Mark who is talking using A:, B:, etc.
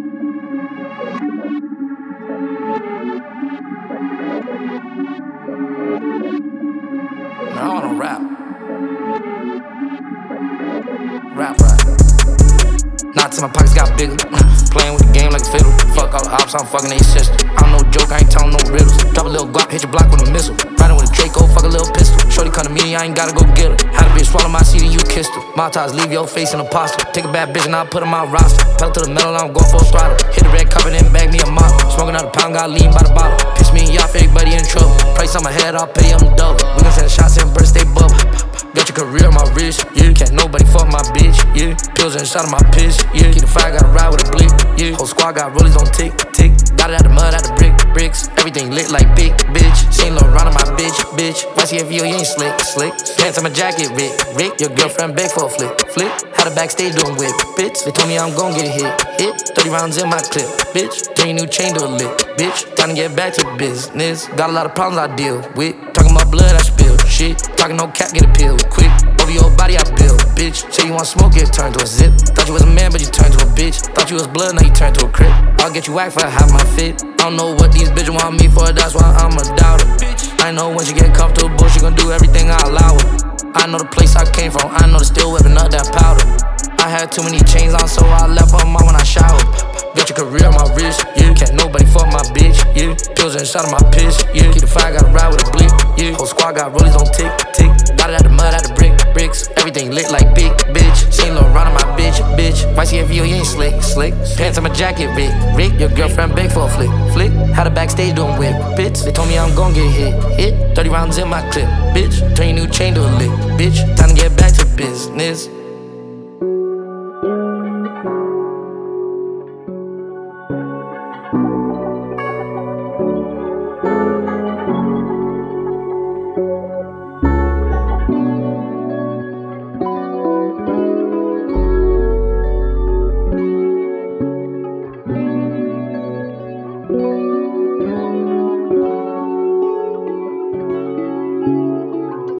A: I wanna rap. Not till my pockets got bigger. Playing with the game like a fiddle. Fuck all the ops, I'm fucking they sister. I'm no joke, I ain't telling no riddles. Drop a little guap, hit your block with a missile. Riding with a Draco, fuck a little pistol. Shorty come to me, I ain't gotta go get her. Had a bitch swallow my seed and you kissed her. Maltese leave your face in a pasta. Take a bad bitch and I'll put her on my roster. Pedal to the metal, I'm going for a throttle. Hit the red carpet and bag me a model. Smoking out a pound, got lean by the bottle. Piss me and y'all, everybody in trouble. Price on my head, I'll pay them double. We gon' send shots and burst they bubble. Got your career on my wrist, yeah. Can't nobody fuck my bitch, yeah. Pills and shot of my piss, yeah. Keep the fire, gotta ride with a blick, yeah. Whole squad got rollies on tick. Got it out the mud, out the bricks. Everything lit like big, bitch. Seen Lil Ron on my bitch. YCFU, you ain't slick. Pants on my jacket, Rick. Your girlfriend beg for a flick. Had a backstage doing whip, bitch. They told me I'm gon' get hit. 30 rounds in my clip, bitch. Bring a new chain to a lip, bitch. Time to get back to business. Got a lot of problems I deal with. Talking about blood, I spill shit. Talking no cap, get a pill quick. Over your body, I build, bitch. Say you want smoke, get turned to a zip. Thought you was a man, but you turned to a bitch. Thought you was blood, now you turned to a crip. I'll get you whacked for half my fit. I don't know what these bitches want me for, that's why I'm a doubter. I know when she get comfortable, she gon' do everything I allow her. I know the place I came from, I know they still whipping up that powder. I had too many chains on, so I left her mom when I showered. Got your career on my wrist, yeah. Can't nobody fuck my bitch, yeah. Pills and shot of my piss, yeah. Keep the fire, gotta ride with a blick, yeah. Whole squad got rollies on tick. Got it out the mud, out the bricks. Everything lit like big, bitch. Seen Lil Ron on my bitch. YCFU, you ain't slick. Pants on my jacket, Rick. Your girlfriend beg for a flick. Had a backstage doing whip, bitch. They told me I'm gon' get hit. 30 rounds in my clip, bitch. Turn your new chain to a lick, bitch. Time to get back to business.